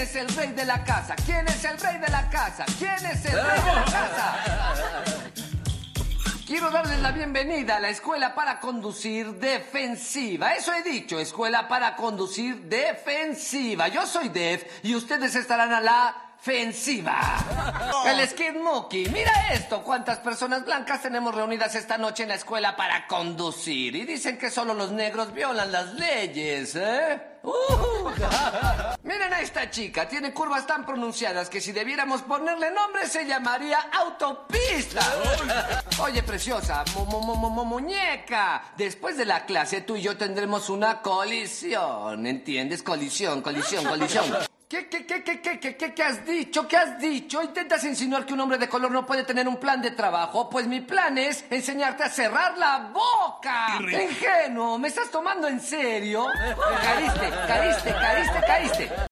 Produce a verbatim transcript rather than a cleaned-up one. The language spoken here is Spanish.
es el rey de la casa? ¿Quién es el rey de la casa? ¿Quién es el rey de la casa? Quiero darles la bienvenida a la Escuela para Conducir Defensiva. Eso he dicho, Escuela para Conducir Defensiva. Yo soy Def y ustedes estarán a la ofensiva. El Skid Monkey. Mira esto, cuántas personas blancas tenemos reunidas esta noche en la escuela para conducir. Y dicen que solo los negros violan las leyes, ¿eh? Uh. Miren a esta chica, tiene curvas tan pronunciadas que si debiéramos ponerle nombre se llamaría autopista. Oye, preciosa, mu mu mu mu muñeca, después de la clase tú y yo tendremos una colisión, ¿entiendes? Colisión, colisión, colisión. ¿Qué, qué, qué, qué, qué, qué, qué, qué has dicho? ¿Qué has dicho? ¿Intentas insinuar que un hombre de color no puede tener un plan de trabajo? Pues mi plan es enseñarte a cerrar la boca. Ingenuo, ¿me estás tomando en serio? Caíste, caíste, caíste, caíste.